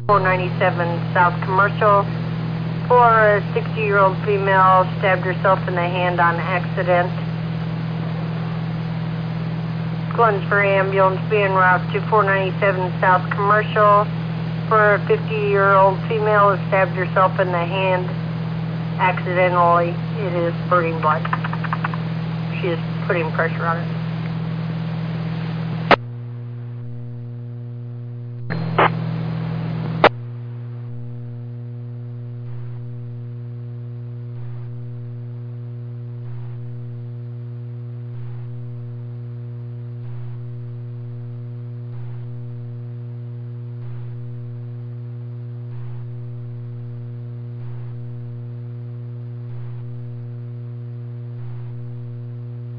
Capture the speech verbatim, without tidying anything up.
four ninety-seven South Commercial for a sixty-year-old female stabbed herself in the hand on accident. Glennsbury ambulance being routed to four ninety-seven South Commercial for a fifty-year-old female who stabbed herself in the hand accidentally. It is spurting blood. She is putting pressure on it.